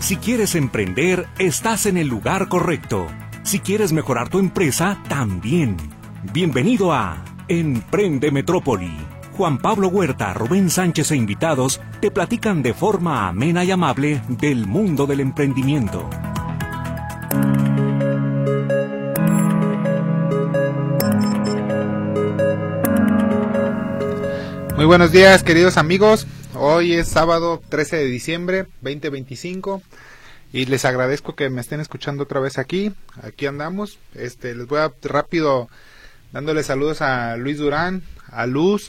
Si quieres emprender, estás en el lugar correcto. Si quieres mejorar tu empresa, también. Bienvenido a Emprende Metrópoli. Juan Pablo Huerta, Rubén Sánchez e invitados te platican de forma amena y amable del mundo del emprendimiento. Muy buenos días, queridos amigos. Hoy es sábado 13 de diciembre 2025 y les agradezco que me estén escuchando otra vez aquí. Aquí andamos. Les voy a rápido dándole saludos a Luis Durán, a Luz.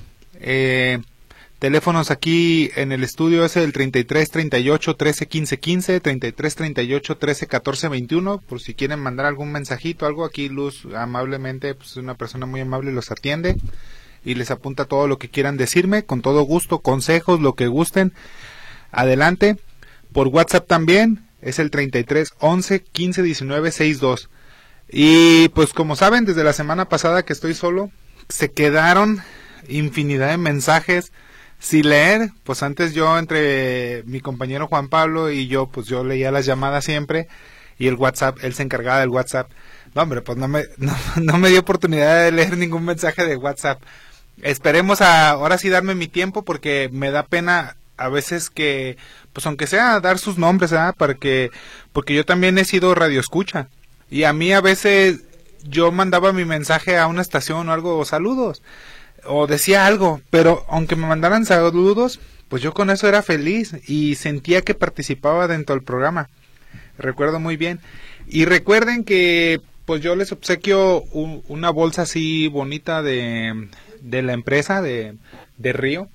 Teléfonos aquí en el estudio es el 33 38 13 15 15, 33 38 13 14 21, por si quieren mandar algún mensajito, algo. Aquí Luz amablemente, pues es una persona muy amable, los atiende y les apunta todo lo que quieran decirme, con todo gusto, consejos, lo que gusten, adelante. Por WhatsApp también, es el 33 11 15 19 62. Y pues como saben, desde la semana pasada que estoy solo, se quedaron infinidad de mensajes sin leer. Pues antes yo, entre mi compañero Juan Pablo y yo, pues yo leía las llamadas siempre, y el WhatsApp, él se encargaba del WhatsApp. No hombre, pues no me dio oportunidad de leer ningún mensaje de WhatsApp. Esperemos ahora sí darme mi tiempo, porque me da pena a veces que, pues aunque sea dar sus nombres, ¿verdad? Porque yo también he sido radioescucha, y a mí a veces yo mandaba mi mensaje a una estación o algo, o saludos, o decía algo, pero aunque me mandaran saludos, pues yo con eso era feliz y sentía que participaba dentro del programa. Recuerdo muy bien. Y recuerden que pues yo les obsequio una bolsa así bonita de la empresa de Río,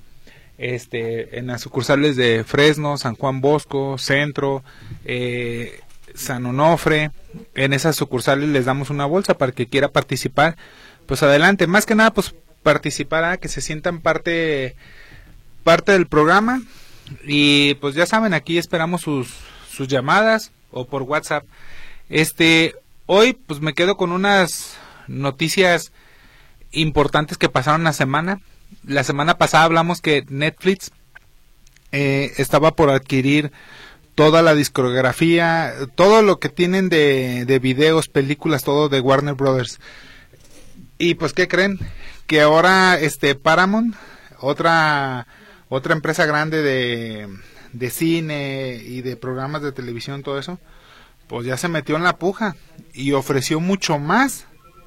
en las sucursales de Fresno, San Juan Bosco, Centro, San Onofre. En esas sucursales les damos una bolsa para que quiera participar, pues adelante. Más que nada, pues participar, que se sientan parte del programa. Y pues ya saben, aquí esperamos sus llamadas o por WhatsApp. Hoy pues me quedo con unas noticias importantes que pasaron la semana. La semana pasada hablamos que Netflix estaba por adquirir toda la discografía, todo lo que tienen de videos, películas, todo de Warner Brothers. Y pues ¿qué creen? Que ahora Paramount, otra empresa grande de cine y de programas de televisión, todo eso, pues ya se metió en la puja y ofreció más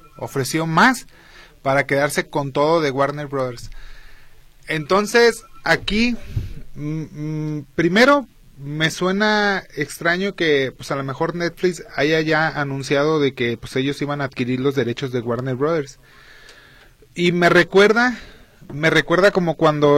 para quedarse con todo de Warner Brothers. Entonces aquí primero me suena extraño que pues a lo mejor Netflix haya ya anunciado de que pues ellos iban a adquirir los derechos de Warner Brothers. Y me recuerda como cuando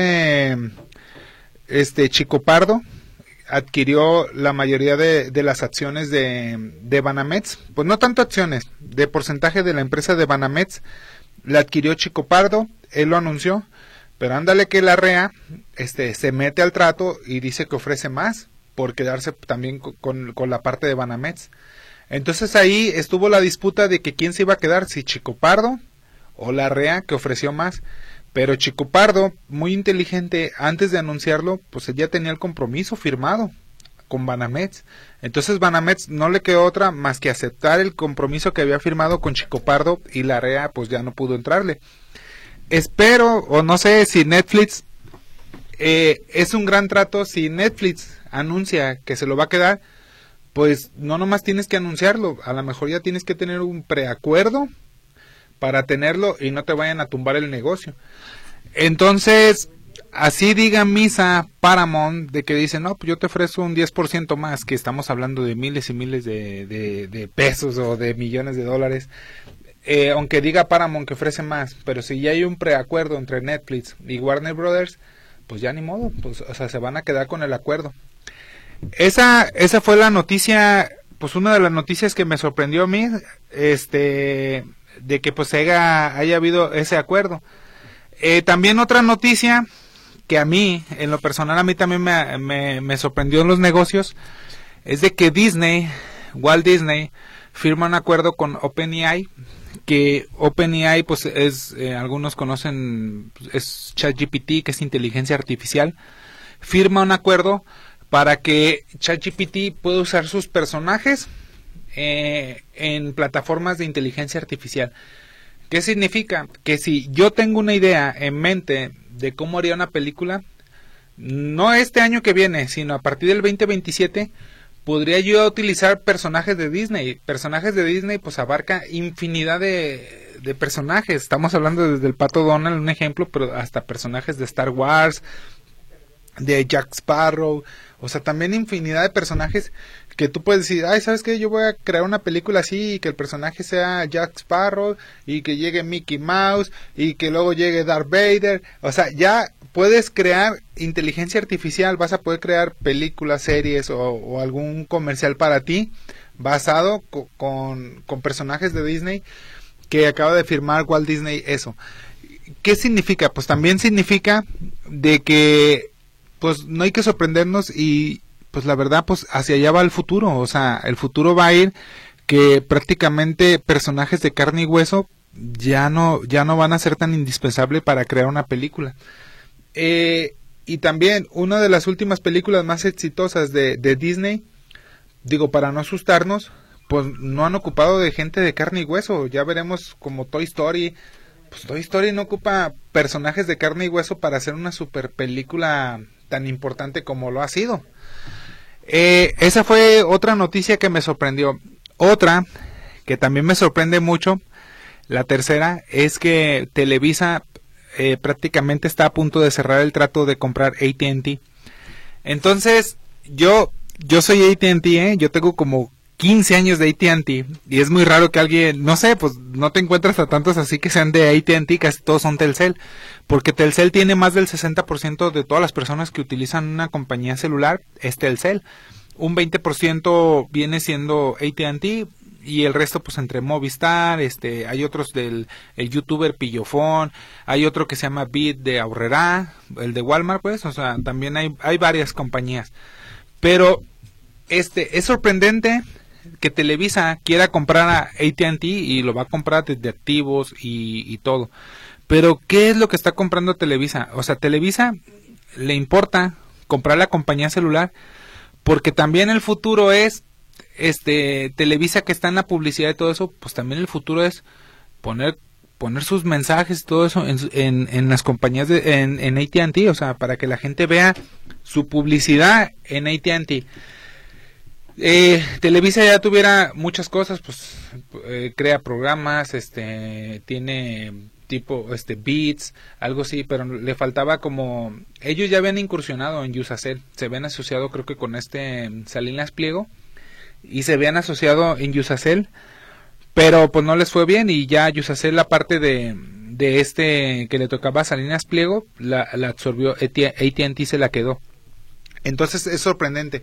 Chico Pardo adquirió la mayoría de las acciones de Banamex. Pues no tanto acciones, de porcentaje de la empresa de Banamex la adquirió Chico Pardo, él lo anunció, pero ándale que la REA se mete al trato y dice que ofrece más por quedarse también con la parte de Banamex. Entonces ahí estuvo la disputa de que quién se iba a quedar, si Chico Pardo o la REA, que ofreció más. Pero Chico Pardo, muy inteligente, antes de anunciarlo, pues él ya tenía el compromiso firmado con Banamex. Entonces Banamex no le quedó otra más que aceptar el compromiso que había firmado con Chico Pardo, y la REA pues ya no pudo entrarle. Espero, o no sé si Netflix, es un gran trato. Si Netflix anuncia que se lo va a quedar, pues no nomás tienes que anunciarlo, a lo mejor ya tienes que tener un preacuerdo para tenerlo y no te vayan a tumbar el negocio. Entonces, así diga misa Paramount, de que dice, no, pues yo te ofrezco un 10% más, que estamos hablando de miles y miles de pesos o de millones de dólares. Aunque diga Paramount que ofrece más, pero si ya hay un preacuerdo entre Netflix y Warner Brothers, pues ya ni modo, pues, o sea, se van a quedar con el acuerdo. Esa fue la noticia, pues una de las noticias que me sorprendió a mí, de que pues haya habido ese acuerdo. También otra noticia que a mí, en lo personal, a mí también me sorprendió en los negocios, es de que Walt Disney, firma un acuerdo con OpenAI, que OpenAI pues es, algunos conocen, es ChatGPT, que es inteligencia artificial. Firma un acuerdo para que ChatGPT pueda usar sus personajes en plataformas de inteligencia artificial. ¿Qué significa? Que si yo tengo una idea en mente de cómo haría una película, no este año que viene, sino a partir del 2027, podría yo utilizar personajes de Disney. Personajes de Disney pues abarca infinidad de personajes. Estamos hablando desde el Pato Donald, un ejemplo, pero hasta personajes de Star Wars, de Jack Sparrow, o sea, también infinidad de personajes que tú puedes decir, ay, ¿sabes qué? Yo voy a crear una película así y que el personaje sea Jack Sparrow y que llegue Mickey Mouse y que luego llegue Darth Vader. O sea, ya puedes crear inteligencia artificial, vas a poder crear películas, series o algún comercial para ti basado con personajes de Disney que acaba de firmar Walt Disney eso. ¿Qué significa? Pues también significa de que pues no hay que sorprendernos y pues la verdad pues hacia allá va el futuro, o sea, el futuro va a ir que prácticamente personajes de carne y hueso ya no van a ser tan indispensables para crear una película. Y también una de las últimas películas más exitosas de Disney, digo, para no asustarnos, pues no han ocupado de gente de carne y hueso. Ya veremos como Toy Story. Pues Toy Story no ocupa personajes de carne y hueso para hacer una super película tan importante como lo ha sido. Esa fue otra noticia que me sorprendió. Otra que también me sorprende mucho, la tercera, es que Televisa prácticamente está a punto de cerrar el trato de comprar AT&T. Entonces, yo soy AT&T, yo tengo como 15 años de AT&T y es muy raro que alguien, no sé, pues no te encuentras a tantos así que sean de AT&T, casi todos son Telcel, porque Telcel tiene más del 60% de todas las personas que utilizan una compañía celular, es Telcel. Un 20% viene siendo AT&T y el resto pues entre Movistar, hay otros del el youtuber Pillofón, hay otro que se llama Bit de Aurrera, el de Walmart pues, o sea, también hay varias compañías. Pero es sorprendente que Televisa quiera comprar a AT&T y lo va a comprar desde activos y todo. Pero ¿qué es lo que está comprando Televisa? O sea, Televisa le importa comprar la compañía celular porque también el futuro es Televisa, que está en la publicidad y todo eso, pues también el futuro es poner sus mensajes y todo eso en las compañías en AT&T, o sea, para que la gente vea su publicidad en AT&T. Televisa ya tuviera muchas cosas, pues crea programas, tiene tipo Beats, algo así, pero le faltaba como, ellos ya habían incursionado en Yusacell, se habían asociado creo que con Salinas Pliego y se habían asociado en Yusacell, pero pues no les fue bien y ya Yusacell, la parte de que le tocaba a Salinas Pliego, la absorbió AT&T, se la quedó. Entonces es sorprendente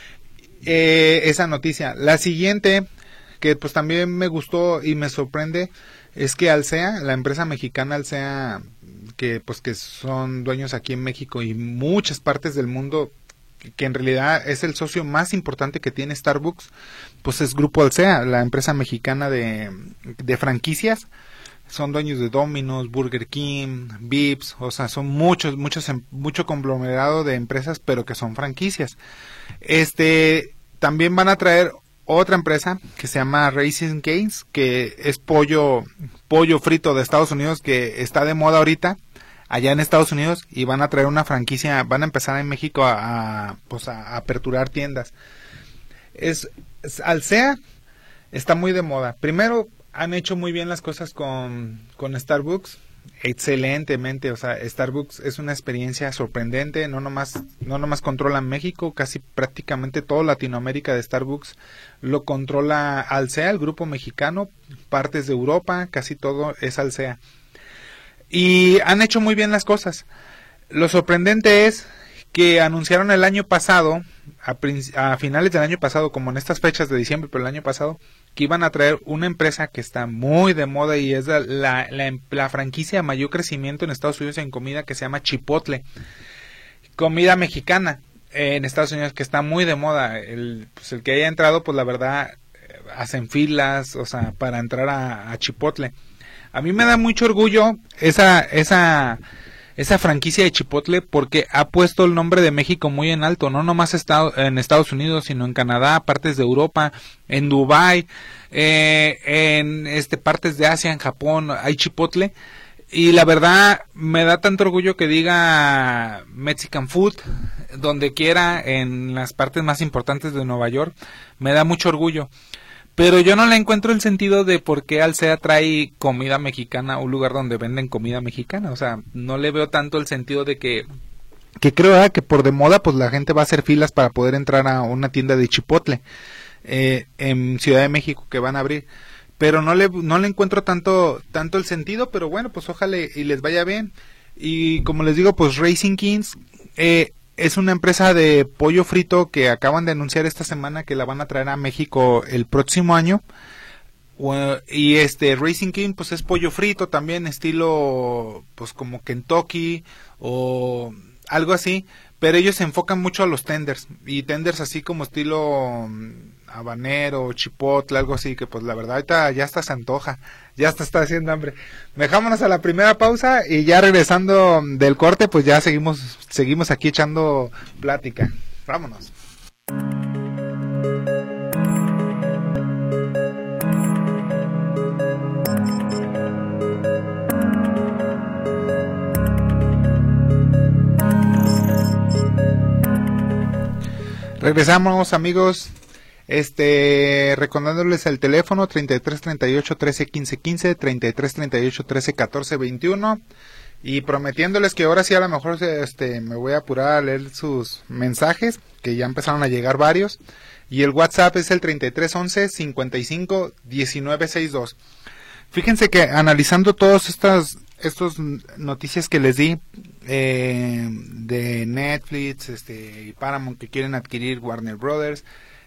esa noticia. La siguiente, que pues también me gustó y me sorprende, es que Alsea, la empresa mexicana Alsea, que pues que son dueños aquí en México y muchas partes del mundo, que en realidad es el socio más importante que tiene Starbucks, pues es Grupo Alsea, la empresa mexicana de franquicias. Son dueños de Domino's, Burger King, Vips, o sea, son mucho conglomerado de empresas, pero que son franquicias. También van a traer otra empresa que se llama Raising Cane's, que es pollo frito de Estados Unidos, que está de moda ahorita allá en Estados Unidos, y van a traer una franquicia, van a empezar en México a aperturar tiendas. Alsea está muy de moda. Primero, han hecho muy bien las cosas con Starbucks, excelentemente, o sea, Starbucks es una experiencia sorprendente, no nomás controla México, casi prácticamente toda Latinoamérica de Starbucks lo controla Alsea, el grupo mexicano, partes de Europa, casi todo es Alsea. Y han hecho muy bien las cosas. Lo sorprendente es que anunciaron el año pasado, a finales del año pasado, como en estas fechas de diciembre, pero el año pasado, que iban a traer una empresa que está muy de moda y es la franquicia de mayor crecimiento en Estados Unidos en comida, que se llama Chipotle, comida mexicana en Estados Unidos, que está muy de moda. El que haya entrado, pues la verdad, hacen filas, o sea, para entrar a Chipotle. A mí me da mucho orgullo esa esa franquicia de Chipotle, porque ha puesto el nombre de México muy en alto, no nomás en Estados Unidos, sino en Canadá, partes de Europa, en Dubái, en partes de Asia, en Japón, hay Chipotle. Y la verdad me da tanto orgullo que diga Mexican Food donde quiera, en las partes más importantes de Nueva York, me da mucho orgullo. Pero yo no le encuentro el sentido de por qué Alsea trae comida mexicana a un lugar donde venden comida mexicana. O sea, no le veo tanto el sentido de que creo que por de moda pues la gente va a hacer filas para poder entrar a una tienda de Chipotle en Ciudad de México que van a abrir. Pero no le encuentro tanto el sentido, pero bueno, pues ojalá y les vaya bien. Y como les digo, pues Raising Kings es una empresa de pollo frito que acaban de anunciar esta semana que la van a traer a México el próximo año. Y Raising King pues es pollo frito también, estilo pues como Kentucky o algo así, pero ellos se enfocan mucho a los tenders, y tenders así como estilo habanero, chipotle, algo así, que pues la verdad ahorita ya hasta se antoja, ya hasta está haciendo hambre. Dejámonos a la primera pausa y ya regresando del corte pues ya seguimos aquí echando plática. Vámonos. Regresamos, amigos, recordándoles el teléfono 33 38 13 15 15, 33 38 13 14 21, y prometiéndoles que ahora sí a lo mejor me voy a apurar a leer sus mensajes, que ya empezaron a llegar varios, y el WhatsApp es el 33 11 55 19 62. Fíjense que analizando todas estas noticias que les di de Netflix, y Paramount que quieren adquirir Warner Brothers,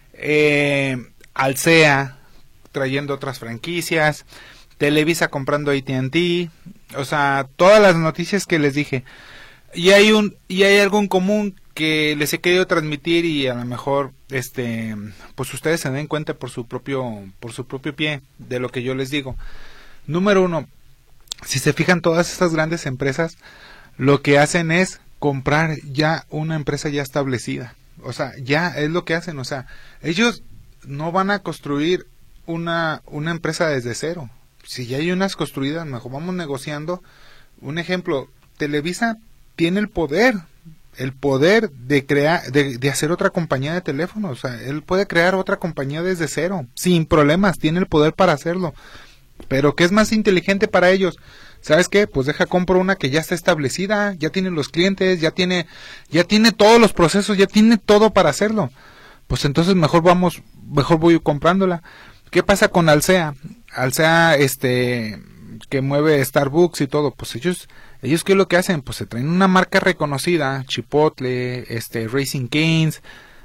Alsea trayendo otras franquicias, Televisa comprando AT&T, o sea, todas las noticias que les dije, y hay algo en común que les he querido transmitir, y a lo mejor pues ustedes se den cuenta por su propio pie de lo que yo les digo. Número uno, si se fijan, todas estas grandes empresas lo que hacen es comprar ya una empresa ya establecida. O sea, ya es lo que hacen. O sea, ellos no van a construir una empresa desde cero. Si ya hay unas construidas, mejor vamos negociando. Un ejemplo, Televisa tiene el poder de crear, de hacer otra compañía de teléfono. O sea, él puede crear otra compañía desde cero, sin problemas, tiene el poder para hacerlo. Pero ¿qué es más inteligente para ellos? ¿Sabes qué? Pues compro una que ya está establecida, ya tiene los clientes, ya tiene todos los procesos, ya tiene todo para hacerlo. Pues entonces mejor voy comprándola. ¿Qué pasa con Alsea? Alsea, que mueve Starbucks y todo, pues ellos ¿qué es lo que hacen? Pues se traen una marca reconocida, Chipotle, Raising Cane's,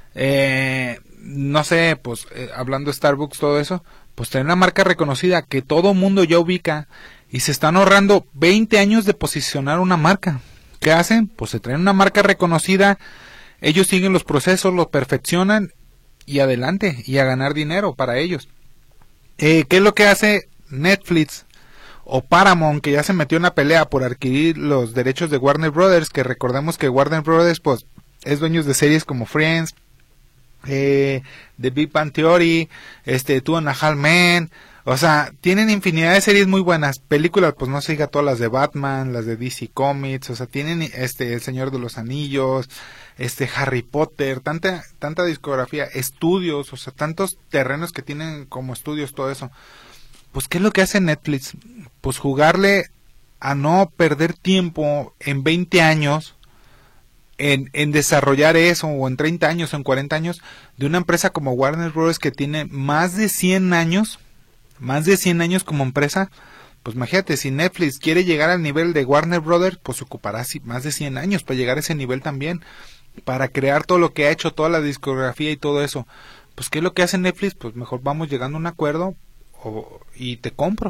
no sé, pues hablando de Starbucks, todo eso, pues traen una marca reconocida que todo mundo ya ubica, y se están ahorrando 20 años de posicionar una marca. ¿Qué hacen? Pues se traen una marca reconocida, ellos siguen los procesos, los perfeccionan, y adelante, y a ganar dinero para ellos. ¿Qué es lo que hace Netflix o Paramount, que ya se metió en una pelea por adquirir los derechos de Warner Brothers? Que recordemos que Warner Brothers pues es dueños de series como Friends, The Big Bang Theory, Two and a Half Men. O sea, tienen infinidad de series muy buenas. Películas, pues no se diga, todas las de Batman, las de DC Comics. O sea, tienen El Señor de los Anillos, Harry Potter, tanta discografía, estudios, o sea, tantos terrenos que tienen como estudios, todo eso. Pues ¿qué es lo que hace Netflix? Pues jugarle a no perder tiempo en 20 años en desarrollar eso, o en 30 años o en 40 años, de una empresa como Warner Bros. Que tiene más de 100 años como empresa. Pues imagínate, si Netflix quiere llegar al nivel de Warner Brothers, pues ocupará más de 100 años para llegar a ese nivel también, para crear todo lo que ha hecho, toda la discografía y todo eso. Pues ¿qué es lo que hace Netflix? Pues mejor vamos llegando a un acuerdo y te compro,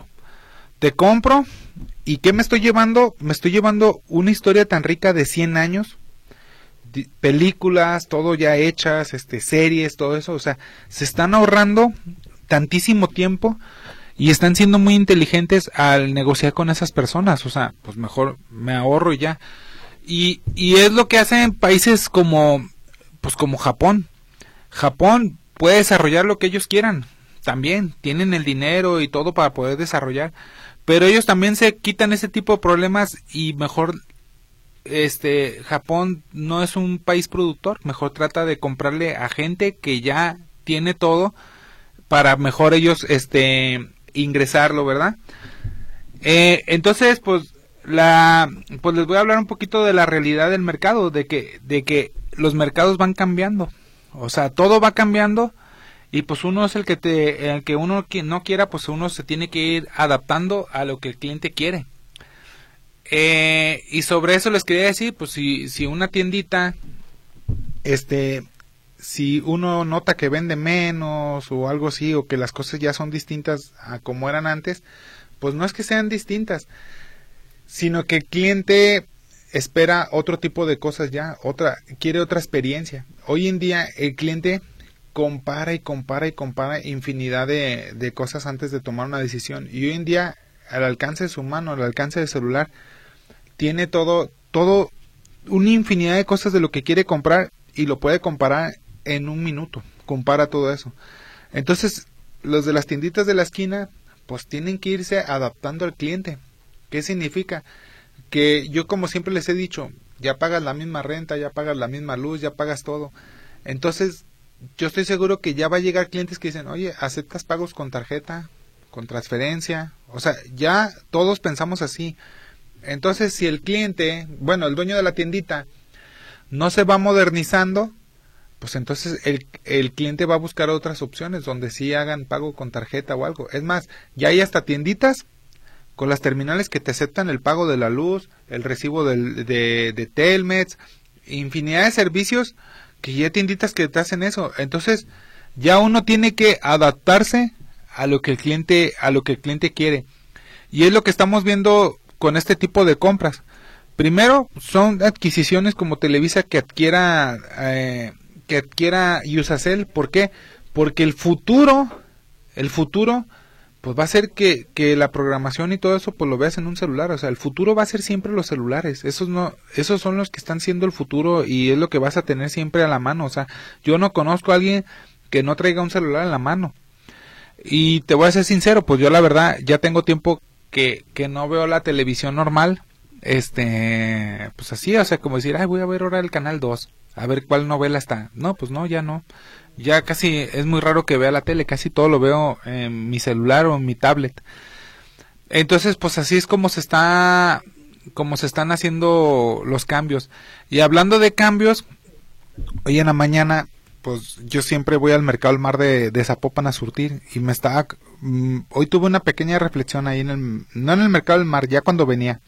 ¿y qué me estoy llevando? Me estoy llevando una historia tan rica de 100 años, películas, todo ya hechas, series, todo eso. O sea, se están ahorrando tantísimo tiempo y están siendo muy inteligentes al negociar con esas personas. O sea, pues mejor me ahorro y ya. Y es lo que hacen países como Japón. Japón puede desarrollar lo que ellos quieran, también tienen el dinero y todo para poder desarrollar, pero ellos también se quitan ese tipo de problemas y mejor Japón no es un país productor, mejor trata de comprarle a gente que ya tiene todo para mejor ellos ingresarlo, ¿verdad? Entonces pues les voy a hablar un poquito de la realidad del mercado, de que los mercados van cambiando, o sea, todo va cambiando y pues uno es el que uno no quiera, pues uno se tiene que ir adaptando a lo que el cliente quiere. Y sobre eso les quería decir, pues si una tiendita, si uno nota que vende menos o algo así, o que las cosas ya son distintas a como eran antes, pues no es que sean distintas, sino que el cliente espera otro tipo de cosas ya, quiere otra experiencia. Hoy en día el cliente compara infinidad de cosas antes de tomar una decisión, y hoy en día al alcance de su mano, al alcance del celular, tiene todo una infinidad de cosas de lo que quiere comprar y lo puede comparar en un minuto, compara todo eso. Entonces los de las tienditas de la esquina pues tienen que irse adaptando al cliente. ¿Qué significa? Que yo, como siempre les he dicho, ya pagas la misma renta, ya pagas la misma luz, ya pagas todo. Entonces yo estoy seguro que ya va a llegar clientes que dicen, oye, ¿aceptas pagos con tarjeta, con transferencia? O sea, ya todos pensamos así. Entonces si el cliente, el dueño de la tiendita no se va modernizando, pues entonces el cliente va a buscar otras opciones donde sí hagan pago con tarjeta o algo. Es más, ya hay hasta tienditas con las terminales que te aceptan el pago de la luz, el recibo de Telmex, infinidad de servicios que ya hay tienditas que te hacen eso. Entonces ya uno tiene que adaptarse a lo que el cliente quiere, y es lo que estamos viendo con este tipo de compras. Primero son adquisiciones como Televisa que adquiera Iusacell. ¿Por qué? Porque el futuro pues va a ser que la programación y todo eso pues lo veas en un celular. O sea, el futuro va a ser siempre los celulares. Esos son los que están siendo el futuro, y es lo que vas a tener siempre a la mano. O sea, yo no conozco a alguien que no traiga un celular en la mano. Y te voy a ser sincero, pues yo la verdad ya tengo tiempo que no veo la televisión normal. Pues así, o sea, como decir, voy a ver ahora el canal 2, a ver cuál novela está. No, pues no, ya no. Ya casi es muy raro que vea la tele, casi todo lo veo en mi celular o en mi tablet. Entonces, pues así es como se están haciendo los cambios. Y hablando de cambios, hoy en la mañana, pues yo siempre voy al Mercado del Mar de Zapopan a surtir, y hoy tuve una pequeña reflexión ahí no en el Mercado del Mar, ya cuando venía.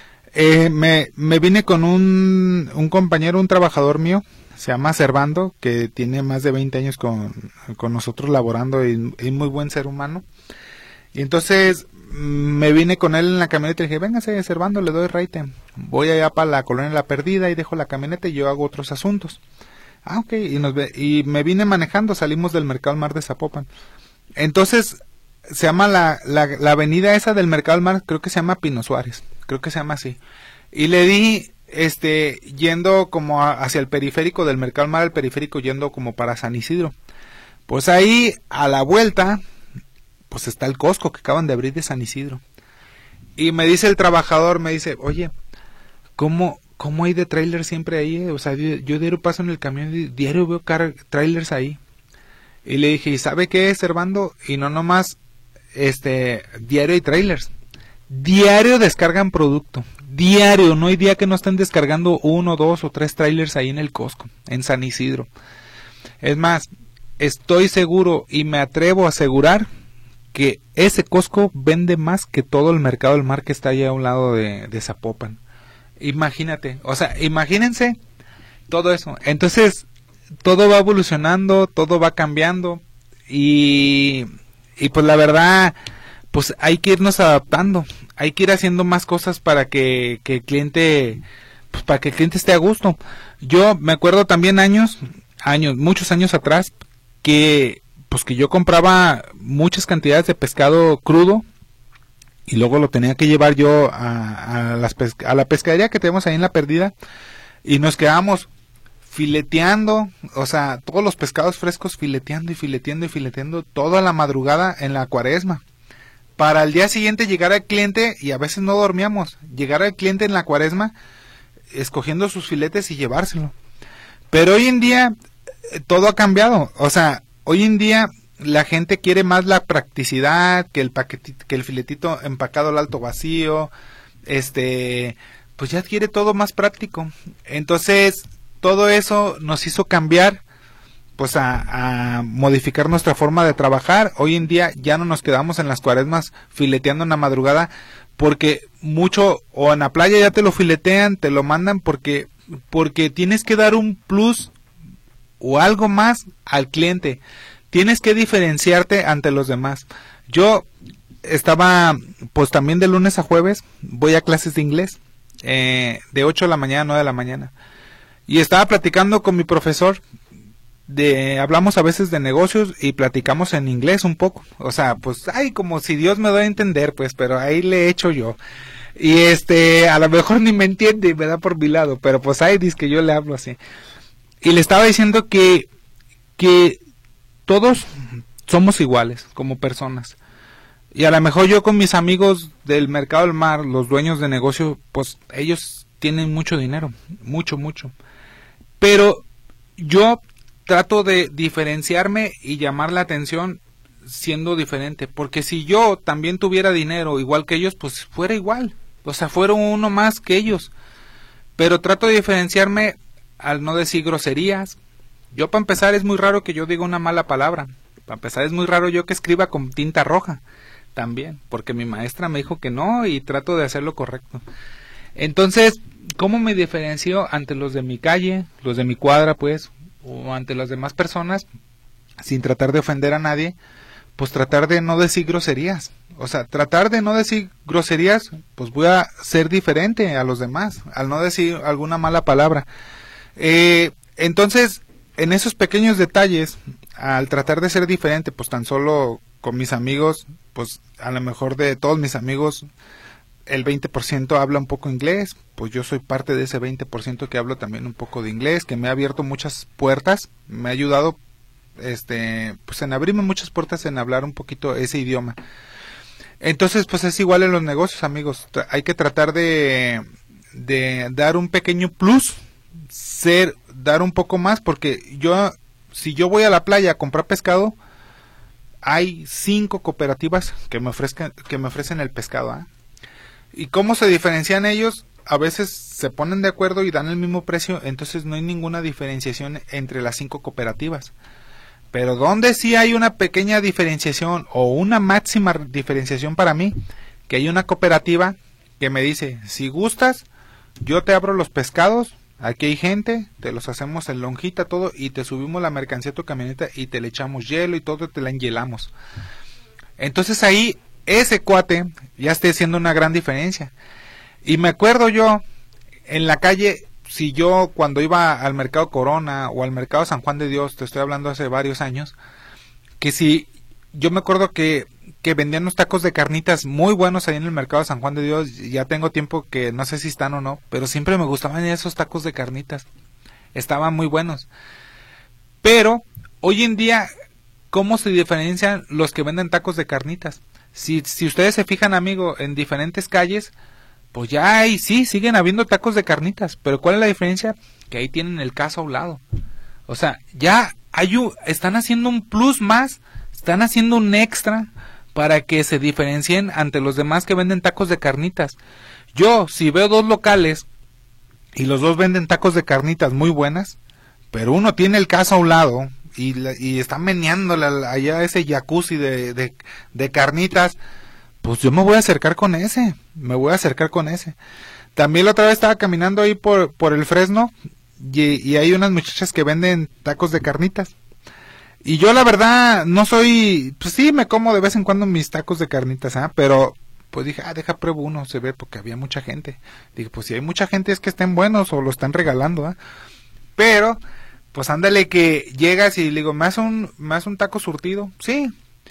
Me vine con un compañero, un trabajador mío, se llama Servando, que tiene más de 20 años con nosotros laborando, y muy buen ser humano. Y entonces me vine con él en la camioneta y le dije, véngase Servando, le doy raite. Voy allá para la Colonia La Perdida y dejo la camioneta y yo hago otros asuntos. Ok, y me vine manejando, salimos del Mercado del Mar de Zapopan. Entonces se llama la avenida esa del Mercado del Mar, creo que se llama Pino Suárez, creo que se llama así. Y le di yendo como hacia el periférico del Mercado del Mar, el periférico yendo como para San Isidro. Pues ahí a la vuelta pues está el Costco que acaban de abrir de San Isidro. Y me dice el trabajador, me dice, oye, ¿cómo hay de trailers siempre ahí? O sea, yo diario paso en el camión y diario veo trailers ahí. Y le dije, ¿y sabe qué, Servando? Y no nomás diario hay trailers. Diario descargan producto. Diario, no hay día que no estén descargando 1, 2 o 3 trailers ahí en el Costco, en San Isidro. Es más, estoy seguro y me atrevo a asegurar que ese Costco vende más que todo el Mercado del Mar que está allá a un lado de Zapopan. Imagínate, o sea, imagínense todo eso. Entonces, todo va evolucionando, todo va cambiando, y pues la verdad, pues hay que irnos adaptando, hay que ir haciendo más cosas para que el cliente, pues para que el cliente esté a gusto. Yo me acuerdo también muchos años atrás, que yo compraba muchas cantidades de pescado crudo, y luego lo tenía que llevar yo a la pescadería que tenemos ahí en La Perdida, y nos quedábamos fileteando, o sea, todos los pescados frescos fileteando y fileteando y fileteando toda la madrugada en la Cuaresma, para el día siguiente llegar al cliente, y a veces no dormíamos, llegar al cliente en la Cuaresma escogiendo sus filetes y llevárselo. Pero hoy en día todo ha cambiado, o sea, hoy en día la gente quiere más la practicidad, que el paquetito, que el filetito empacado al alto vacío, pues ya quiere todo más práctico. Entonces, todo eso nos hizo cambiar, pues a modificar nuestra forma de trabajar. Hoy en día ya no nos quedamos en las Cuaresmas fileteando en la madrugada, porque mucho, o en la playa ya te lo filetean, te lo mandan porque tienes que dar un plus o algo más al cliente. Tienes que diferenciarte ante los demás. Yo estaba, pues también de lunes a jueves, voy a clases de inglés, de 8 de la mañana a 9 de la mañana. Y estaba platicando con mi profesor, hablamos a veces de negocios y platicamos en inglés un poco. O sea, pues, como si Dios me da a entender, pues, pero ahí le he hecho yo. Y a lo mejor ni me entiende, me da por mi lado, pero pues dice que yo le hablo así. Y le estaba diciendo que todos somos iguales como personas, y a lo mejor yo con mis amigos del mercado del mar, los dueños de negocio, pues ellos tienen mucho dinero, mucho, pero yo trato de diferenciarme y llamar la atención siendo diferente, porque si yo también tuviera dinero igual que ellos, pues fuera igual, o sea, fuera uno más que ellos, pero trato de diferenciarme al no decir groserías. Yo, para empezar, es muy raro que yo diga una mala palabra. Para empezar, es muy raro yo que escriba con tinta roja también, porque mi maestra me dijo que no, y trato de hacer lo correcto. Entonces, ¿cómo me diferencio ante los de mi calle, los de mi cuadra, pues, o ante las demás personas, sin tratar de ofender a nadie? Pues tratar de no decir groserías. O sea, tratar de no decir groserías, pues voy a ser diferente a los demás, al no decir alguna mala palabra. Entonces, en esos pequeños detalles, al tratar de ser diferente, pues tan solo con mis amigos, pues a lo mejor de todos mis amigos, el 20% habla un poco inglés, pues yo soy parte de ese 20% que hablo también un poco de inglés, que me ha abierto muchas puertas, me ha ayudado, pues en abrirme muchas puertas, en hablar un poquito ese idioma. Entonces, pues es igual en los negocios, amigos, hay que tratar de dar un pequeño plus, dar un poco más, porque si yo voy a la playa a comprar pescado, hay 5 cooperativas que me ofrecen el pescado, ¿y cómo se diferencian ellos? A veces se ponen de acuerdo y dan el mismo precio, entonces no hay ninguna diferenciación entre las 5 cooperativas. Pero donde sí hay una pequeña diferenciación o una máxima diferenciación para mí, que hay una cooperativa que me dice, si gustas, yo te abro los pescados, aquí hay gente, te los hacemos en lonjita todo, y te subimos la mercancía a tu camioneta y te le echamos hielo y todo, te la enhielamos. Entonces ahí ese cuate ya está haciendo una gran diferencia. Y me acuerdo yo en la calle, si yo cuando iba al mercado Corona o al mercado San Juan de Dios, te estoy hablando hace varios años, que si yo me acuerdo que vendían unos tacos de carnitas muy buenos ahí en el mercado San Juan de Dios, ya tengo tiempo que no sé si están o no, pero siempre me gustaban esos tacos de carnitas, estaban muy buenos. Pero hoy en día, ¿cómo se diferencian los que venden tacos de carnitas? Si ustedes se fijan, amigo, en diferentes calles, pues ya siguen habiendo tacos de carnitas, pero ¿cuál es la diferencia? Que ahí tienen el caso a un lado. O sea, ya están haciendo un plus más, están haciendo un extra para que se diferencien ante los demás que venden tacos de carnitas. Yo, si veo 2 locales y los 2 venden tacos de carnitas muy buenas, pero uno tiene el caso a un lado y está meneándole allá ese jacuzzi de carnitas, pues yo me voy a acercar con ese, También la otra vez estaba caminando ahí por el Fresno y hay unas muchachas que venden tacos de carnitas. Y yo la verdad no soy, pues sí me como de vez en cuando mis tacos de carnitas, pero pues dije, deja pruebo uno, se ve, porque había mucha gente. Dije, pues si hay mucha gente es que estén buenos o lo están regalando, Pero, pues ándale que llegas y le digo, ¿me hace un taco surtido? Sí.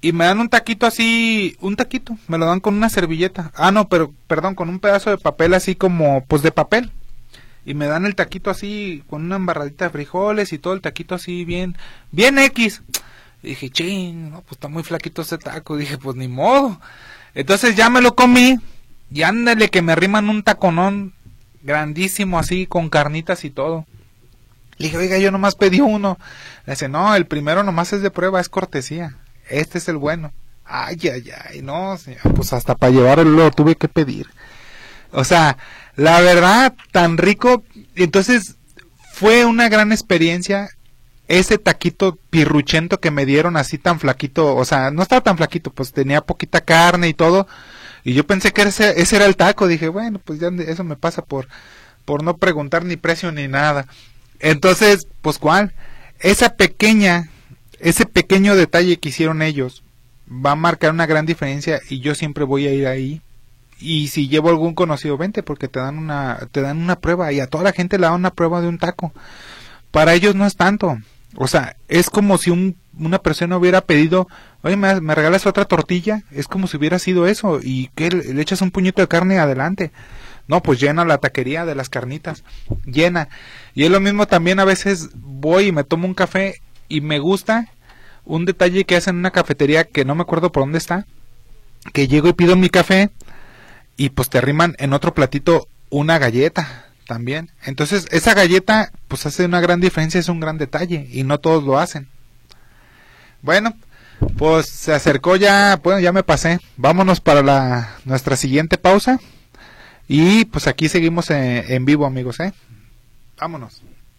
y me dan un taquito así, me lo dan con una servilleta. No, pero, perdón, con un pedazo de papel así como, pues de papel. Y me dan el taquito así, con una embarradita de frijoles y todo el taquito así bien X. Y dije, ching, no, pues está muy flaquito ese taco. Dije, pues ni modo. Entonces ya me lo comí, y ándale que me arriman un taconón grandísimo así, con carnitas y todo. Le dije, oiga, yo nomás pedí uno. Le dice, no, el primero nomás es de prueba, es cortesía. Este es el bueno. Ay, no, señor, pues hasta para llevarlo lo tuve que pedir. O sea, la verdad, tan rico. Entonces, fue una gran experiencia ese taquito pirruchento que me dieron así tan flaquito. O sea, no estaba tan flaquito, pues tenía poquita carne y todo. Y yo pensé que ese era el taco. Dije, bueno, pues ya eso me pasa por no preguntar ni precio ni nada. Entonces, pues ¿cuál? Ese pequeño detalle que hicieron ellos va a marcar una gran diferencia, y yo siempre voy a ir ahí. Y si llevo algún conocido, vente, porque te dan una prueba, y a toda la gente le dan una prueba de un taco. Para ellos no es tanto. O sea, es como si una persona hubiera pedido, oye, ¿me regalas otra tortilla? Es como si hubiera sido eso, y que le echas un puñito de carne adelante. No, pues llena la taquería de las carnitas, llena. Y es lo mismo también, a veces voy y me tomo un café y me gusta un detalle que hacen en una cafetería que no me acuerdo por dónde está, que llego y pido mi café y pues te arriman en otro platito una galleta también. Entonces esa galleta pues hace una gran diferencia, es un gran detalle, y no todos lo hacen. Bueno, pues se acercó ya, bueno, ya me pasé. Vámonos para nuestra siguiente pausa. Y pues aquí seguimos en vivo, amigos, Vámonos.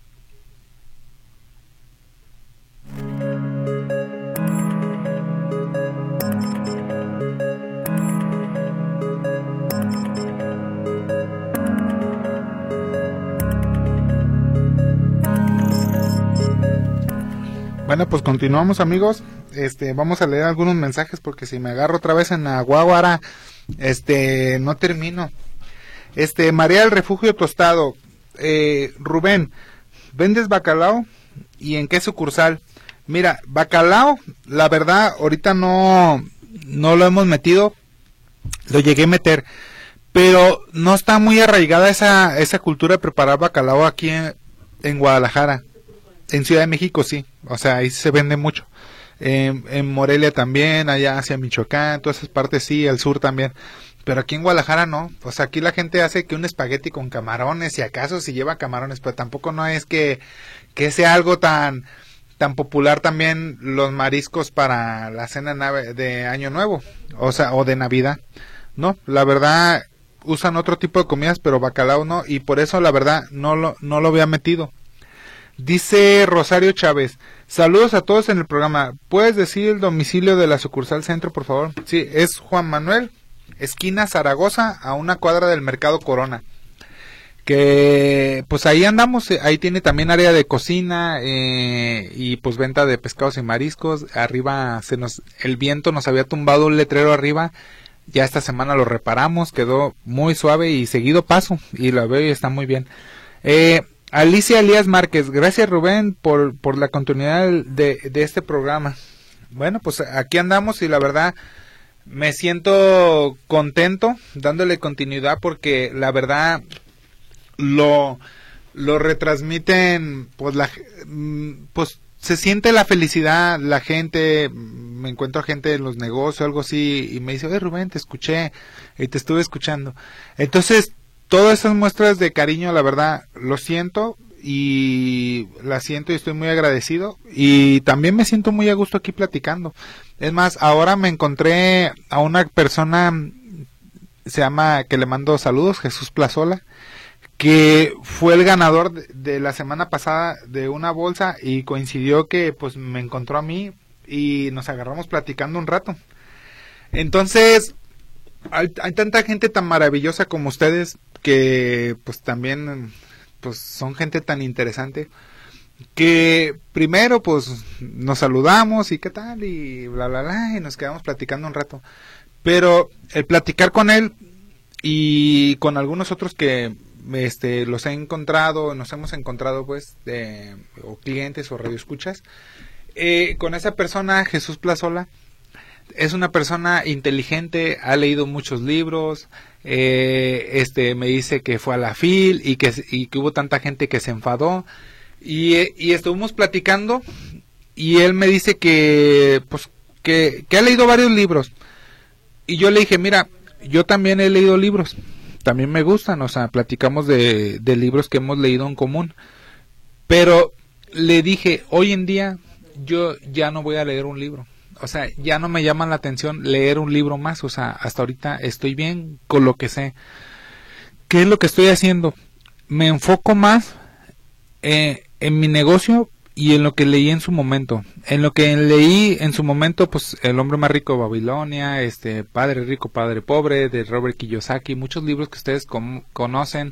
Bueno, pues continuamos, amigos. Vamos a leer algunos mensajes, porque si me agarro otra vez en la guaguara, no termino. María del Refugio Tostado, Rubén, ¿vendes bacalao? ¿Y en qué sucursal? Mira, bacalao, la verdad, ahorita no lo hemos metido, lo llegué a meter, pero no está muy arraigada esa cultura de preparar bacalao aquí en Guadalajara. En Ciudad de México sí, o sea, ahí se vende mucho. En Morelia también, allá hacia Michoacán, todas esas partes sí, al sur también. Pero aquí en Guadalajara no, o sea, aquí la gente hace que un espagueti con camarones, si acaso si lleva camarones, pero tampoco no es que sea algo tan popular también los mariscos para la cena de Año Nuevo, o sea, o de Navidad. No, la verdad usan otro tipo de comidas, pero bacalao no, y por eso la verdad no lo había metido. Dice Rosario Chávez, saludos a todos en el programa, ¿puedes decir el domicilio de la sucursal centro, por favor? Sí, es Juan Manuel, esquina Zaragoza, a una cuadra del Mercado Corona. Que pues ahí andamos, ahí tiene también área de cocina y pues venta de pescados y mariscos. Arriba el viento nos había tumbado un letrero arriba, ya esta semana lo reparamos, quedó muy suave y seguido paso, y lo veo y está muy bien. Alicia Elías Márquez, gracias Rubén por la continuidad de este programa. Bueno, pues aquí andamos, y la verdad me siento contento dándole continuidad, porque la verdad lo retransmiten, pues se siente la felicidad, la gente, me encuentro gente en los negocios, algo así, y me dice, oye Rubén, te escuché y te estuve escuchando. Entonces todas esas muestras de cariño, la verdad, lo siento y estoy muy agradecido, y también me siento muy a gusto aquí platicando. Es más, ahora me encontré a una persona, que le mando saludos, Jesús Plazola, que fue el ganador de la semana pasada de una bolsa, y coincidió que pues me encontró a mí y nos agarramos platicando un rato. Entonces, hay tanta gente tan maravillosa como ustedes, que pues también pues son gente tan interesante, que primero pues nos saludamos y qué tal y bla bla bla, y nos quedamos platicando un rato, pero el platicar con él y con algunos otros que los he encontrado, nos hemos encontrado pues o clientes o radioescuchas, con esa persona, Jesús Plazola, es una persona inteligente, ha leído muchos libros, me dice que fue a la FIL y que hubo tanta gente que se enfadó y estuvimos platicando y él me dice que pues que ha leído varios libros y yo le dije, mira, yo también he leído libros, también me gustan, o sea, platicamos de libros que hemos leído en común, pero le dije, hoy en día yo ya no voy a leer un libro. O sea, ya no me llama la atención leer un libro más, o sea, hasta ahorita estoy bien con lo que sé. ¿Qué es lo que estoy haciendo? Me enfoco más en mi negocio y en lo que leí en su momento. En lo que leí en su momento, pues, El hombre más rico de Babilonia, Padre rico, padre pobre, de Robert Kiyosaki, muchos libros que ustedes conocen.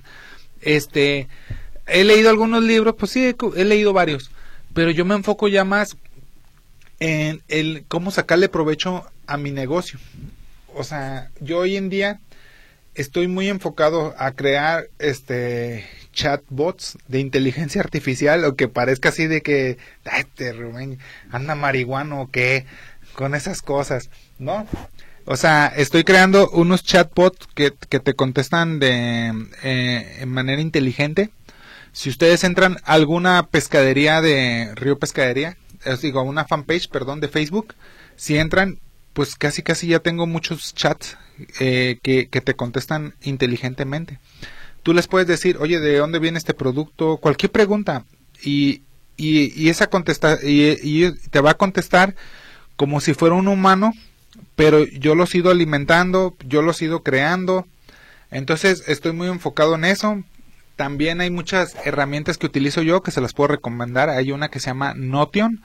He leído algunos libros, pues sí, he leído varios, pero yo me enfoco ya más en el cómo sacarle provecho a mi negocio. O sea, yo hoy en día estoy muy enfocado a crear chatbots de inteligencia artificial, o que parezca así de que Rubén anda marihuano o qué con esas cosas, ¿no? O sea, estoy creando unos chatbots que te contestan en manera inteligente. Si ustedes entran a alguna pescadería de Río Pescadería, digo, una fanpage, perdón, de Facebook, si entran, pues casi ya tengo muchos chats que te contestan inteligentemente. Tú les puedes decir, oye, ¿de dónde viene este producto? Cualquier pregunta, y esa y te va a contestar como si fuera un humano, pero yo los he ido alimentando, yo los he ido creando. Entonces estoy muy enfocado en eso. También hay muchas herramientas que utilizo yo que se las puedo recomendar. Hay una que se llama Notion.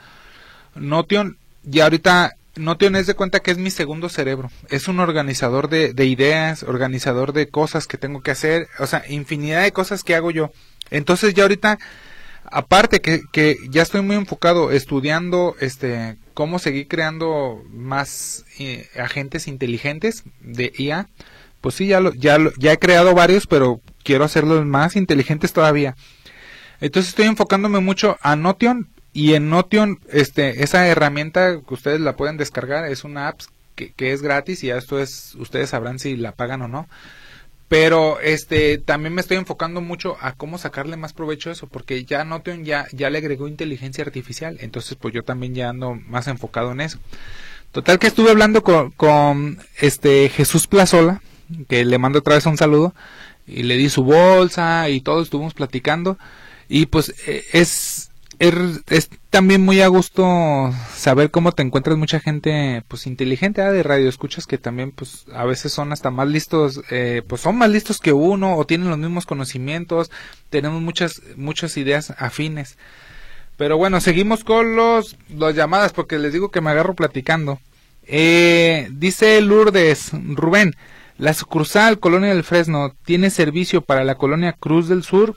Y ahorita Notion es de cuenta que es mi segundo cerebro. Es un organizador de ideas, organizador de cosas que tengo que hacer. O sea, infinidad de cosas que hago yo. Entonces ya ahorita, aparte que ya estoy muy enfocado estudiando cómo seguir creando más agentes inteligentes de IA. Pues sí, ya he creado varios, pero quiero hacerlos más inteligentes todavía. Entonces estoy enfocándome mucho a Notion, y en Notion esa herramienta que ustedes la pueden descargar, es una app que es gratis, y ya esto ustedes sabrán si la pagan o no. Pero también me estoy enfocando mucho a cómo sacarle más provecho a eso, porque ya Notion ya le agregó inteligencia artificial, entonces pues yo también ya ando más enfocado en eso. Total que estuve hablando con Jesús Plazola, que le mando otra vez un saludo, y le di su bolsa y todo, estuvimos platicando, y pues es también muy a gusto saber cómo te encuentras mucha gente pues inteligente, de radio escuchas, que también pues a veces son hasta más listos, pues son más listos que uno, o tienen los mismos conocimientos, tenemos muchas ideas afines. Pero bueno, seguimos con las llamadas, porque les digo que me agarro platicando. Dice Lourdes, Rubén, la sucursal Colonia del Fresno tiene servicio para la Colonia Cruz del Sur.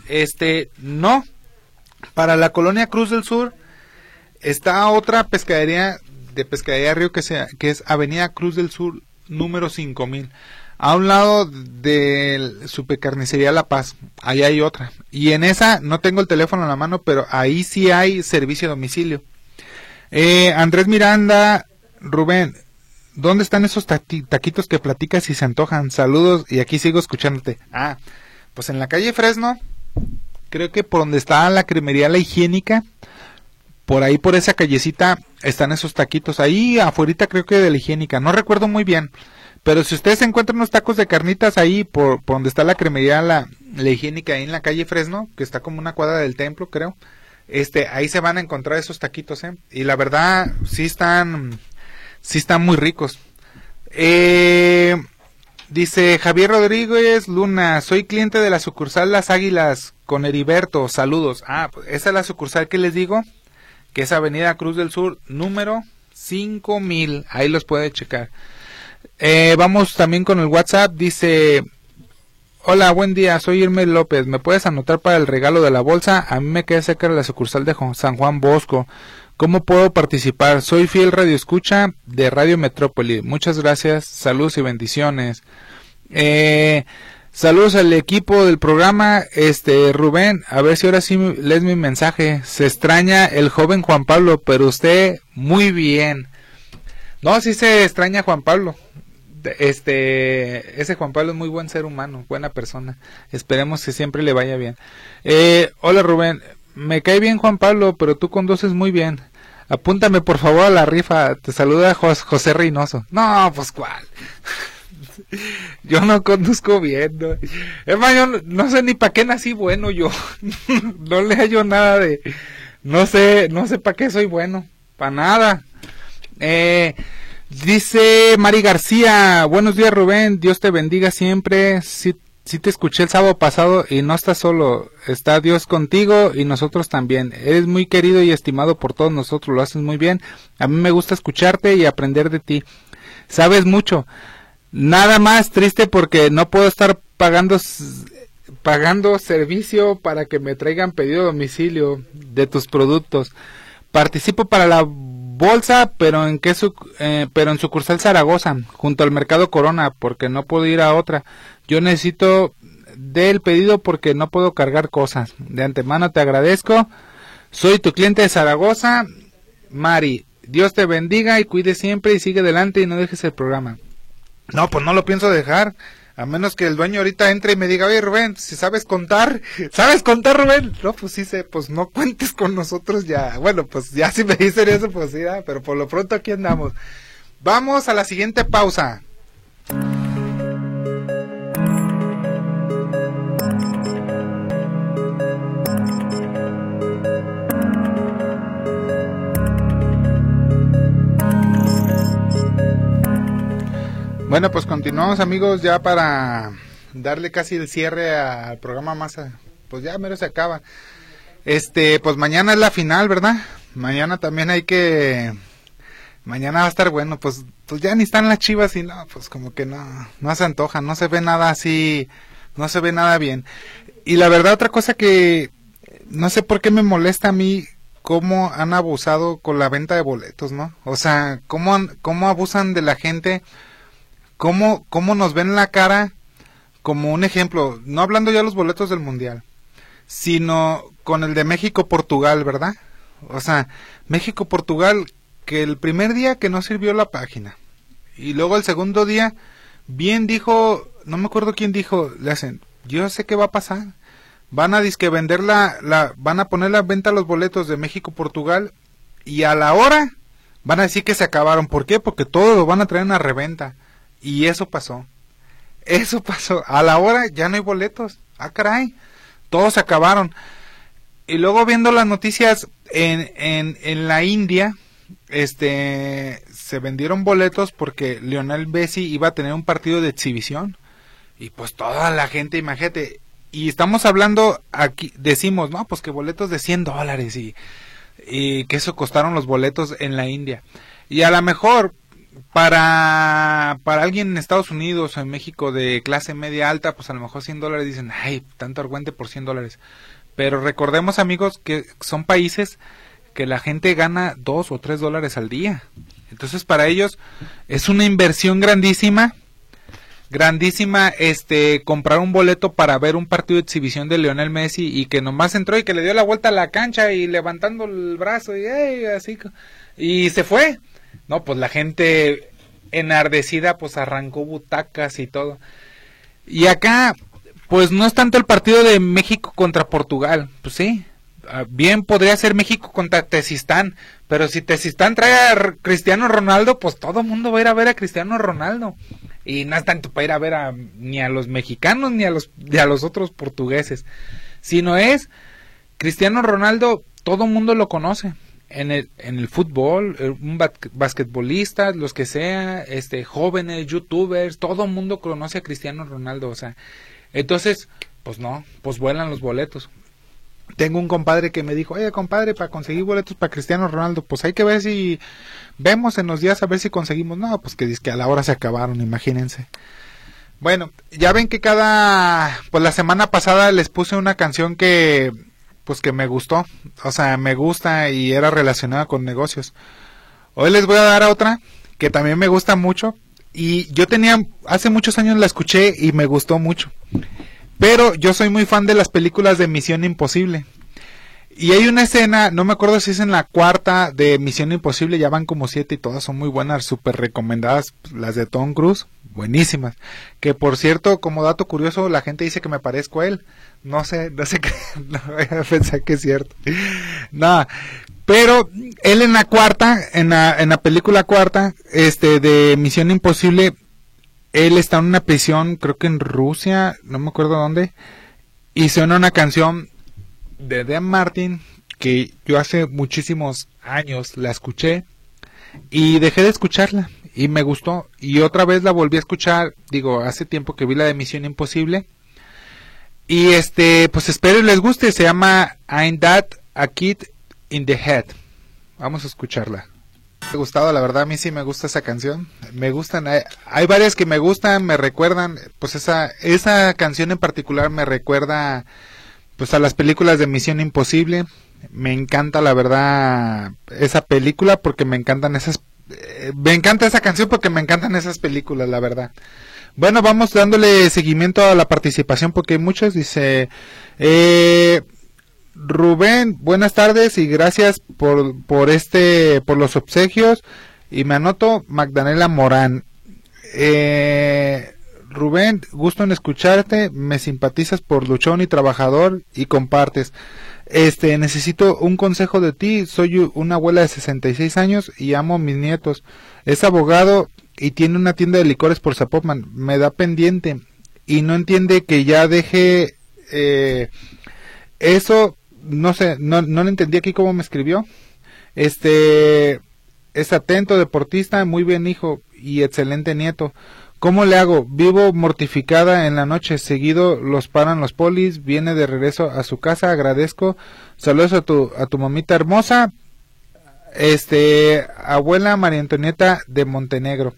No. Para la Colonia Cruz del Sur está otra pescadería de Pescadería Río que es Avenida Cruz del Sur número 5000. A un lado de Supercarnicería La Paz. Ahí hay otra. Y en esa no tengo el teléfono en la mano, pero ahí sí hay servicio a domicilio. Andrés Miranda, Rubén, ¿dónde están esos taquitos que platicas y se antojan? Saludos, y aquí sigo escuchándote. Pues en la calle Fresno, creo que por donde está la cremería La Higiénica, por ahí por esa callecita están esos taquitos. Ahí afuerita creo que de La Higiénica, no recuerdo muy bien. Pero si ustedes encuentran unos tacos de carnitas ahí por donde está la cremería La Higiénica, ahí en la calle Fresno, que está como una cuadra del templo, creo, ahí se van a encontrar esos taquitos, y la verdad sí están muy ricos. Dice Javier Rodríguez Luna, soy cliente de la sucursal Las Águilas con Heriberto, saludos. Pues esa es la sucursal que les digo, que es Avenida Cruz del Sur número 5000, ahí los puede checar. Vamos también con el WhatsApp. Dice, hola, buen día, soy Irma López, ¿me puedes anotar para el regalo de la bolsa? A mí me queda cerca de la sucursal de San Juan Bosco. ¿Cómo puedo participar? Soy fiel radioescucha de Radio Metrópoli. Muchas gracias, saludos y bendiciones. Saludos al equipo del programa. Rubén, a ver si ahora sí lees mi mensaje. Se extraña el joven Juan Pablo, pero usted muy bien. No, sí se extraña a Juan Pablo. Ese Juan Pablo es muy buen ser humano, buena persona. Esperemos que siempre le vaya bien. Hola Rubén, me cae bien Juan Pablo, pero tú conduces muy bien. Apúntame por favor a la rifa. Te saluda José Reynoso. No, pues cuál. Yo no conduzco bien, ¿no? Hermano, yo no sé ni para qué nací bueno yo. No le hallo nada de... No sé para qué soy bueno. Para nada. Dice Mari García, buenos días Rubén, Dios te bendiga siempre. Sí te escuché el sábado pasado y no estás solo, está Dios contigo y nosotros también. Eres muy querido y estimado por todos nosotros, lo haces muy bien. A mí me gusta escucharte y aprender de ti. Sabes mucho. Nada más triste porque no puedo estar pagando servicio para que me traigan pedido a domicilio de tus productos. Participo para la bolsa, pero en sucursal Zaragoza, junto al Mercado Corona, porque no puedo ir a otra. Yo necesito del pedido porque no puedo cargar cosas. De antemano te agradezco. Soy tu cliente de Zaragoza, Mari. Dios te bendiga y cuide siempre y sigue adelante y no dejes el programa. No, pues no lo pienso dejar, a menos que el dueño ahorita entre y me diga, oye Rubén, si sabes contar Rubén. No, pues sí sé, pues no cuentes con nosotros ya. Bueno, pues ya si me dicen eso, pues sí, pero por lo pronto aquí andamos. Vamos a la siguiente pausa. Bueno, pues continuamos amigos ya para darle casi el cierre al programa más, pues ya mero se acaba. Pues mañana es la final, ¿verdad? Mañana también mañana va a estar bueno, pues ya ni están las Chivas y no, pues como que no se antoja, no se ve nada así, no se ve nada bien. Y la verdad otra cosa que no sé por qué me molesta a mí, cómo han abusado con la venta de boletos, ¿no? O sea, cómo abusan de la gente. ¿Cómo nos ven la cara? Como un ejemplo, no hablando ya de los boletos del Mundial, sino con el de México-Portugal, ¿verdad? O sea, México-Portugal, que el primer día que no sirvió la página, y luego el segundo día, bien dijo, no me acuerdo quién dijo, le hacen, yo sé qué va a pasar, van a disque vender van a poner la venta los boletos de México-Portugal, y a la hora van a decir que se acabaron. ¿Por qué? Porque todos lo van a traer en una reventa. Y eso pasó, a la hora ya no hay boletos, caray, todos se acabaron. Y luego viendo las noticias en la India, se vendieron boletos porque Lionel Messi iba a tener un partido de exhibición, y pues toda la gente, imagínate, y estamos hablando aquí, decimos, no, pues que boletos de $100 y que eso costaron los boletos en la India, y a lo mejor para alguien en Estados Unidos o en México de clase media alta, pues a lo mejor $100 dicen, ay, tanto argüente por $100. Pero recordemos amigos que son países que la gente gana $2 o $3 al día. Entonces para ellos es una inversión grandísima, comprar un boleto para ver un partido de exhibición de Lionel Messi y que nomás entró y que le dio la vuelta a la cancha y levantando el brazo y así, y se fue. No, pues la gente enardecida pues arrancó butacas y todo. Y acá pues no es tanto el partido de México contra Portugal, pues sí, bien podría ser México contra Tezistán, pero si Tezistán trae a Cristiano Ronaldo, pues todo el mundo va a ir a ver a Cristiano Ronaldo. Y no es tanto para ir a ver ni a los mexicanos ni a los otros portugueses, sino es Cristiano Ronaldo, todo el mundo lo conoce. En el fútbol, un basquetbolista, los que sea, jóvenes, youtubers, todo el mundo conoce a Cristiano Ronaldo, o sea, entonces, pues no, pues vuelan los boletos. Tengo un compadre que me dijo, oye compadre, para conseguir boletos para Cristiano Ronaldo, pues hay que ver si vemos en los días a ver si conseguimos. No, pues que dice que a la hora se acabaron, imagínense. Bueno, ya ven que pues la semana pasada les puse una canción que me gustó, o sea, me gusta y era relacionada con negocios. Hoy les voy a dar otra que también me gusta mucho y yo hace muchos años la escuché y me gustó mucho. Pero yo soy muy fan de las películas de Misión Imposible. Y hay una escena, no me acuerdo si es en la cuarta de Misión Imposible, ya van como 7 y todas son muy buenas, súper recomendadas, las de Tom Cruise, buenísimas. Que por cierto, como dato curioso, la gente dice que me parezco a él. No sé qué, no voy a pensar que es cierto. Nada, pero él en la cuarta, en la película cuarta, de Misión Imposible, él está en una prisión, creo que en Rusia, no me acuerdo dónde, y suena una canción de Dan Martin que yo hace muchísimos años la escuché y dejé de escucharla y me gustó y otra vez la volví a escuchar, digo, hace tiempo que vi la de Misión Imposible y pues espero y les guste, se llama I'm That a Kid in the Head. Vamos a escucharla. Me ha gustado, la verdad a mí sí me gusta esa canción, me gustan, hay varias que me gustan, me recuerdan, pues esa canción en particular me recuerda pues a las películas de Misión Imposible. Me encanta la verdad esa película porque me encantan me encanta esa canción porque me encantan esas películas, la verdad. Bueno, vamos dándole seguimiento a la participación porque hay muchos. Dice Rubén, buenas tardes y gracias por los obsequios. Y me anoto Magdalena Morán. Rubén, gusto en escucharte, me simpatizas por luchón y trabajador y compartes. Necesito un consejo de ti, soy una abuela de 66 años y amo a mis nietos. Es abogado y tiene una tienda de licores por Zapopan, me da pendiente y no entiende que ya deje eso, no sé, no le entendí aquí cómo me escribió. Es atento, deportista, muy bien hijo y excelente nieto. ¿Cómo le hago? Vivo mortificada en la noche, seguido los paran los polis, viene de regreso a su casa, agradezco. Saludos a tu mamita hermosa, abuela María Antonieta de Montenegro.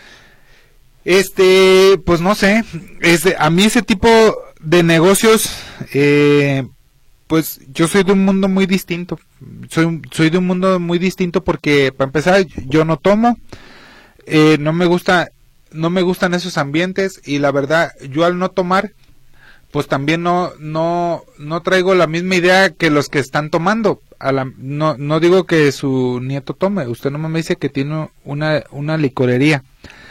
Pues no sé, a mí ese tipo de negocios, pues yo soy de un mundo muy distinto. Soy de un mundo muy distinto porque, para empezar, yo no tomo, no me gustan esos ambientes y la verdad, yo al no tomar, pues también no traigo la misma idea que los que están tomando. No digo que su nieto tome, usted no me dice que tiene una licorería.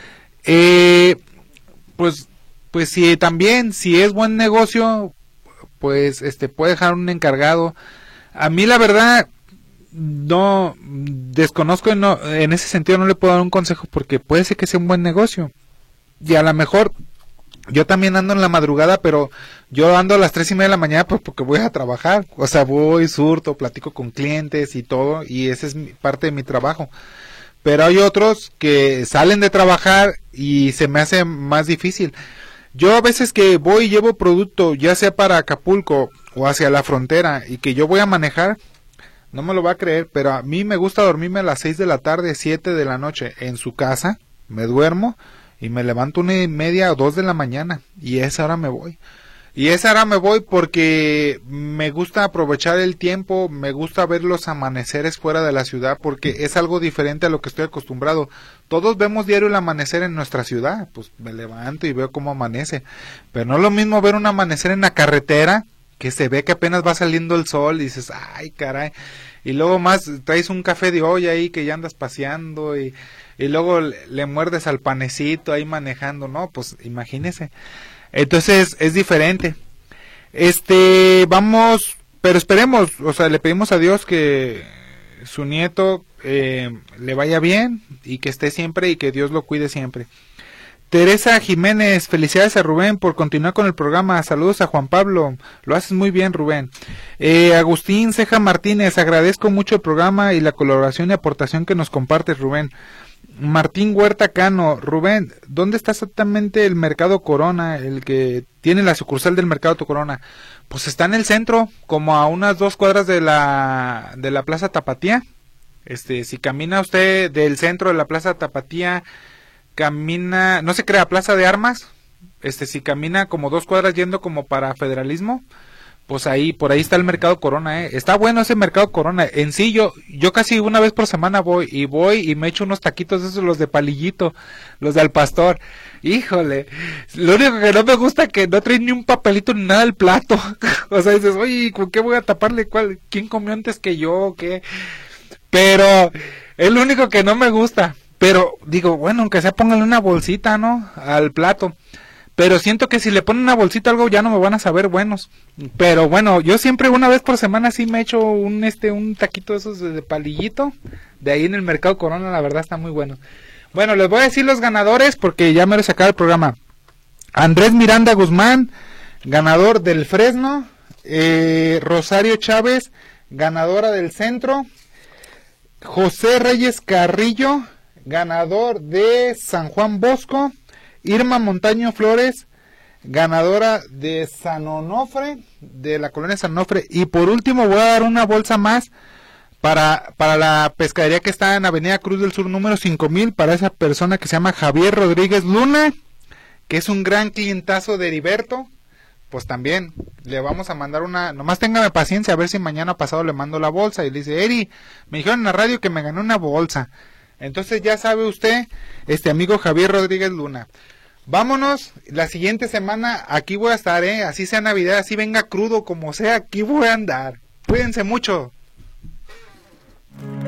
Pues si es buen negocio, pues puede dejar un encargado. A mí la verdad no desconozco, en ese sentido no le puedo dar un consejo porque puede ser que sea un buen negocio y a lo mejor yo también ando en la madrugada, pero yo ando a las 3:30 de la mañana pues porque voy a trabajar, o sea, voy, surto, platico con clientes y todo, y esa es parte de mi trabajo. Pero hay otros que salen de trabajar y se me hace más difícil. Yo a veces que voy y llevo producto, ya sea para Acapulco o hacia la frontera, y que yo voy a manejar, no me lo va a creer, pero a mí me gusta dormirme a las 6 de la tarde, 7 de la noche en su casa, me duermo y me levanto 1:30 o 2 de la mañana y a esa hora me voy. Y a esa hora me voy porque me gusta aprovechar el tiempo, me gusta ver los amaneceres fuera de la ciudad porque es algo diferente a lo que estoy acostumbrado. Todos vemos diario el amanecer en nuestra ciudad, pues me levanto y veo cómo amanece, pero no es lo mismo ver un amanecer en la carretera que se ve que apenas va saliendo el sol y dices, ay caray, y luego más traes un café de olla ahí que ya andas paseando y luego le muerdes al panecito ahí manejando, no, pues imagínese. Entonces es diferente. Vamos, pero esperemos, o sea, le pedimos a Dios que su nieto le vaya bien y que esté siempre y que Dios lo cuide siempre. Teresa Jiménez, felicidades a Rubén por continuar con el programa. Saludos a Juan Pablo, lo haces muy bien, Rubén. Agustín Ceja Martínez, agradezco mucho el programa y la colaboración y aportación que nos compartes, Rubén. Martín Huerta Cano, Rubén, ¿dónde está exactamente el Mercado Corona, el que tiene la sucursal del Mercado Corona? Pues está en el centro, como a unas 2 cuadras de la Plaza Tapatía. Si camina usted del centro de la Plaza Tapatía, camina, no se crea, Plaza de Armas, si camina como 2 cuadras yendo como para Federalismo, Pues ahí, por ahí está el Mercado Corona, está bueno ese Mercado Corona. En sí, yo casi una vez por semana voy y me echo unos taquitos de esos, los de palillito, los de al pastor. Híjole, lo único que no me gusta es que no traen ni un papelito ni nada al plato. O sea, dices, oye, ¿con qué voy a taparle? ¿Quién comió antes que yo? ¿Qué? Pero es lo único que no me gusta. Pero digo, bueno, aunque sea pónganle una bolsita, ¿no? Al plato. Pero siento que si le ponen una bolsita algo ya no me van a saber buenos. Pero bueno, yo siempre una vez por semana sí me echo un taquito de esos de palillito. De ahí en el Mercado Corona, la verdad está muy bueno. Bueno, les voy a decir los ganadores porque ya me lo sacaba el programa. Andrés Miranda Guzmán, ganador del Fresno. Rosario Chávez, ganadora del Centro. José Reyes Carrillo, ganador de San Juan Bosco. Irma Montaño Flores, ganadora de San Onofre, de la colonia San Onofre. Y por último voy a dar una bolsa más para la pescadería que está en Avenida Cruz del Sur número 5000, para esa persona que se llama Javier Rodríguez Luna, que es un gran clientazo de Heriberto. Pues también le vamos a mandar una, nomás téngame paciencia a ver si mañana pasado le mando la bolsa. Y le dice, Eri, me dijeron en la radio que me gané una bolsa. Entonces ya sabe usted, amigo Javier Rodríguez Luna. Vámonos, la siguiente semana aquí voy a estar, así sea Navidad, así venga crudo como sea, aquí voy a andar. Cuídense mucho.